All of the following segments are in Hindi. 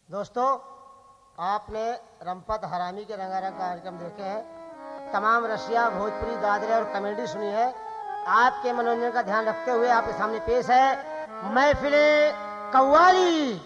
दोस्तों, आपने रंपत हरामी के रंगारंग कार्यक्रम देखे हैं। तमाम रसिया, भोजपुरी, दादरे और कॉमेडी सुनी है। आपके मनोरंजन का ध्यान रखते हुए आपके सामने पेश है महफिले कव्वाली।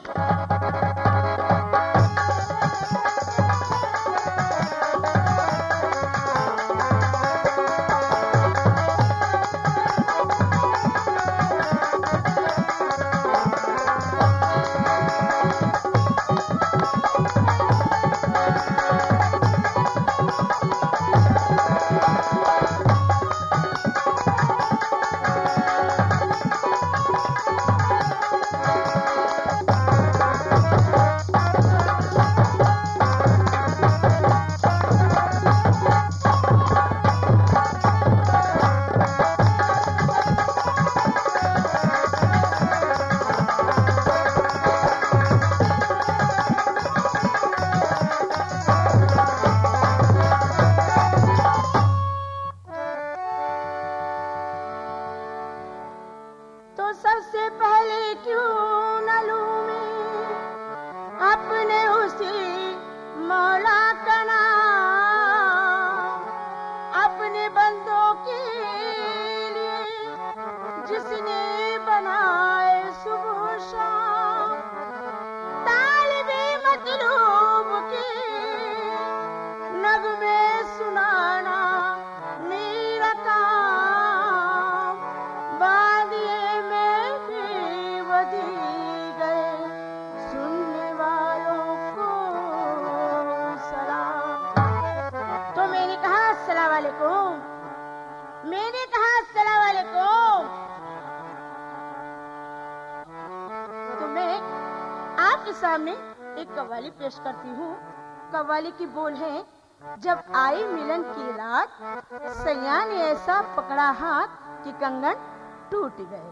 सामने एक कव्वाली पेश करती हूँ। कव्वाली की बोल है, जब आई मिलन की रात, सैया ने ऐसा पकड़ा हाथ कि कंगन टूट गए।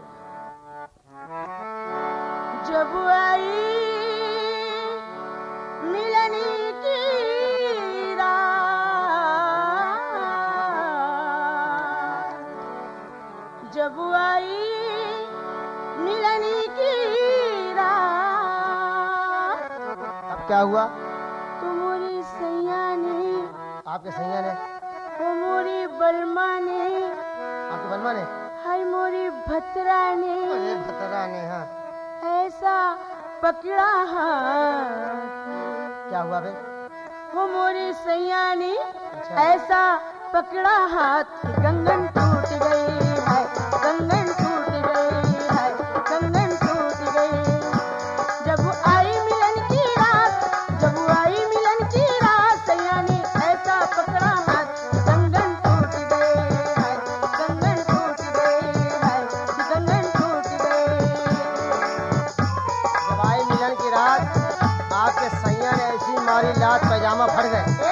जब आई मिलन की रात, जब आई मिलन की क्या हुआ? तुम्हारी सैया ने, आपके सैया ने, मोरी बलमा ने, आपके बलमा ने, हाय मोरी भतरा ने, अरे भतरा ने, हाँ, ऐसा पकड़ा हाथ। क्या हुआ बे? हो मोरी सैया ने ऐसा पकड़ा हाथ कि कंगन टूट गई है, कंगन टूट गई है, कंगन टूट गई। जब आई मिलन की रात, जब आई मिलन की रात, सैया ने ऐसा पकड़ा हाथ, कंगन टूट गई है, कंगन टूट गई है, कंगन टूट गई। जब आई मिलन की रात, आपके सैया ने ऐसी मारी लात पैजामा फट गए।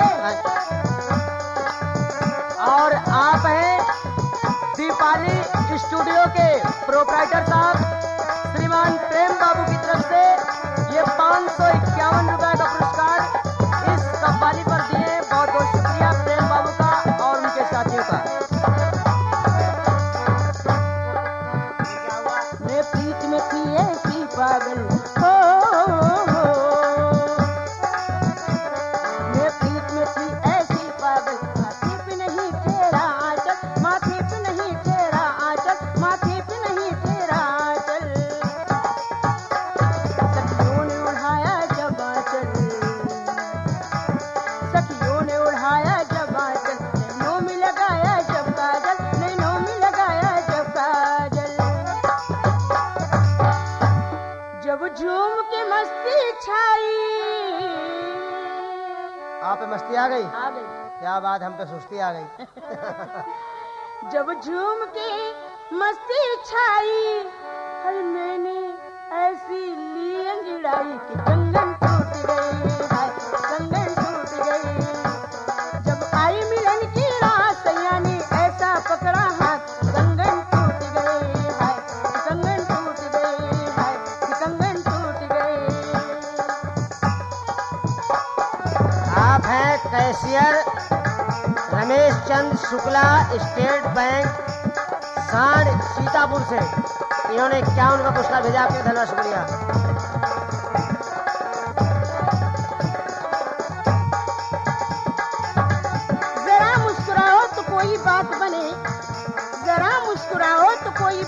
और आप हैं दीपाली स्टूडियो के प्रोप्राइटर साहब श्रीमान प्रेम बाबू की तरफ से ये 551 रुपए का पुरस्कार इस कव्वाली पर दिए। बहुत बहुत शुक्रिया प्रेम बाबू का और उनके साथियों का। मैं प्रीत में थी ऐसी पागल, मैं प्रीत में थी ऐसी पागल, माथे पे नहीं तेरा आंचल, माथे पे नहीं तेरा आंचल, माथे पे नहीं तेरा आंचल। सखियों ने उड़ाया जब आंचल, सखियों ने उड़ाया जब आंचल, नैनों में लगाया जब काजल, नैनों में लगाया जब काजल। जब झूम के मस्ती छाई, आप पे मस्ती आ गई? आ गई। क्या बात, हम पे सुस्ती आ गई। जब झूम के मस्ती छाई, हर मैंने ऐसी ली अंगड़ाई कि कंगन टूट गई है, कंगन टूट गई। जब आई मिलन की रात, सैया ने ऐसा पकड़ा हाथ, कंगन टूट गई है, कंगन टूट गई है, कंगन टूट गई। आप हैं cashier Ramesh Chand Shukla, state bank सांड सीतापुर से। इन्होंने 51 का पुरस्कार भेजा। आपके धन्यवाद, शुक्रिया।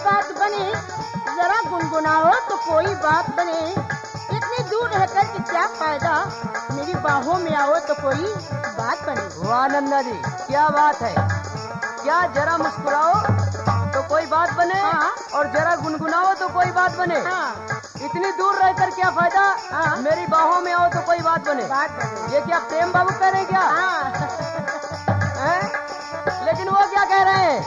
बात बने, जरा गुनगुनाओ तो कोई बात बने। इतनी दूर रहकर के क्या फायदा, मेरी बाहों में आओ तो कोई बात बने। वाह नंदा जी, क्या बात है। क्या जरा मुस्कुराओ तो कोई बात बने, हाँ। और जरा गुनगुनाओ तो कोई बात बने। हाँ, इतनी दूर रहकर क्या फायदा, हाँ। मेरी बाहों में आओ तो कोई बात बने। बात बने। ये क्या प्रेम बाबू कह रहे हैं क्या? हाँ। हैं? लेकिन वो क्या कह रहे हैं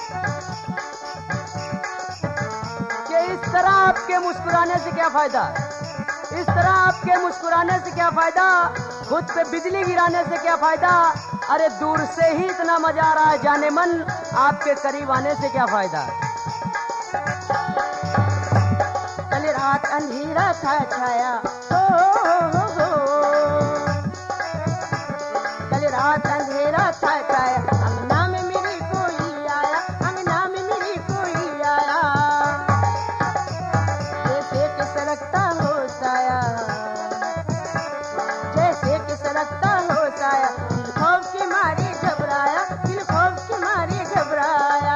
कि इस तरह आपके मुस्कुराने से क्या फायदा, इस तरह आपके मुस्कुराने से क्या फायदा, खुद पे बिजली गिराने से क्या फायदा। अरे दूर से ही इतना मजा आ रहा है जाने मन, आपके करीब आने से क्या फायदा। कल रात अंधेरा था छाया, हो। कल रात अंधेरा था छाया, अंगना में मेरी कोई आया, अंगना में मेरी कोई आया। जैसे कि सरकता हो साया, जैसे कि सरकता हो साया, दिल खौफ के मारे घबराया, दिल खौफ के मारे घबराया।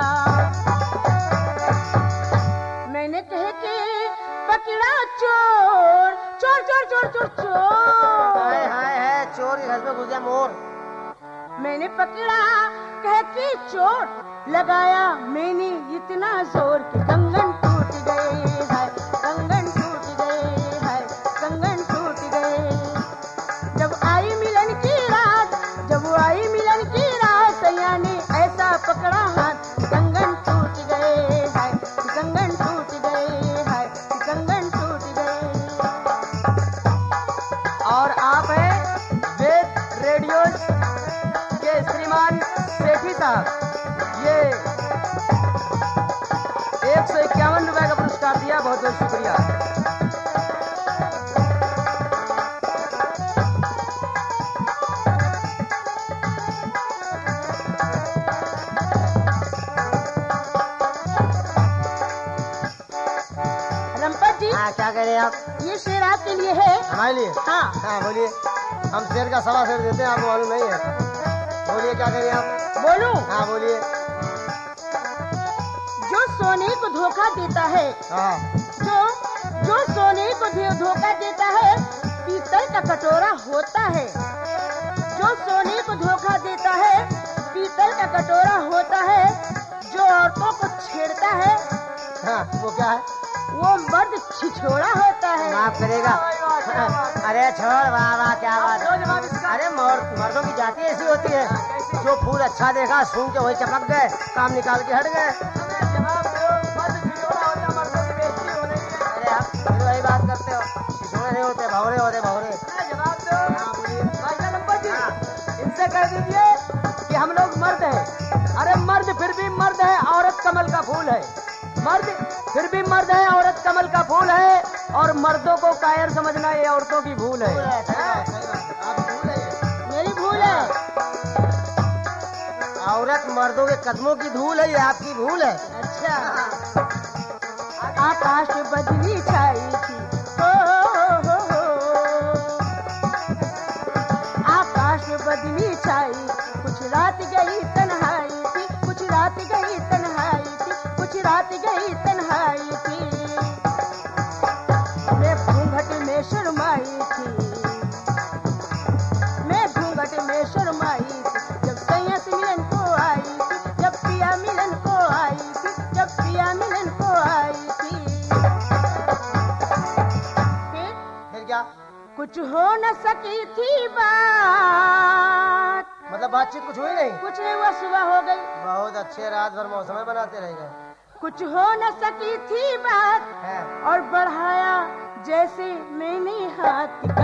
मैंने कहे कि पकड़ा चोर, चोर चोर चोर चोर चोर। हाय हाय है, चोर के घर में घुस गया मोर। मैंने पकड़ा कह के चोर, लगाया मैंने इतना जोर कि कंगन टूट गए, हाय कंगन टूट गए, हाय कंगन टूट गए। जब आई मिलन की रात, जब आई मिलन की रात, सैया ने ऐसा पकड़ा हाथ, कंगन टूट गए, हाय कंगन टूट गए, हाय कंगन टूट गए। और आप हैं वेद रेडियो के श्रीमान सेठी साहब, ये 151 रुपए का पुरस्कार दिया, बहुत बहुत शुक्रिया। रंपत जी, हाँ, क्या कह रहे हैं आप? ये शेर आपके लिए है। हमारे लिए? हाँ, हाँ बोलिए। हम शेर का सवा शेर देते हैं, आपको मालूम नहीं है। बोलिए क्या कह रहे हैं आप? बोलूं? हाँ बोलिए। जो सोने को धोखा देता है, हाँ जो सोने को धोखा देता है, पीतल का कटोरा होता है। जो सोने को धोखा देता है, पीतल का कटोरा होता है। जो औरतों को छेड़ता है, हाँ, वो क्या है? वो मर्द छिछोड़ा होता है। माफ करेगा। अरे छोड़, वाह वाह, क्या बात है। अरे मर्दों की जाति ऐसी होती है, जो फूल अच्छा देखा सूंघ के वही चपक गए, काम निकाल के हट गए। अरे आप फिर वही बात करते हो, छिछोड़े नहीं होते, भौरे होते, भौरे। हाँ बोलिए। इनसे कह दीजिए कि हम लोग मर्द हैं। अरे मर्द फिर भी मर्द है, औरत कमल का फूल है। मर्द फिर भी मर्द है, औरत कमल का फूल है, और मर्दों को कायर समझना ये औरतों की भूल है। मेरी भूल है। औरत मर्दों के कदमों की धूल है, ये आपकी भूल है। अच्छा, आकाश में बदली छाई थी, हो। आकाश में बदली छाई, कुछ रात गई तन्हाई थी, कुछ रात गई तन्हाई थी, कुछ रात गई तन्हाई थी। मैं घूंघट में शर्माई थी, मैं घूंघट में शर्माई थी, जब सैया से मिलन को आई थी, जब पिया मिलन को आई थी, जब पिया मिलन को आई थी। फिर क्या? कुछ हो न सकी थी बात, मतलब बातचीत कुछ हुई नहीं? कुछ नहीं हुआ, सुबह हो गई। बहुत अच्छे, रात भर मौसम बनाते रह गए। कुछ हो न सकी थी बात, है। और बढ़ाया जैसे मैंने हाथ,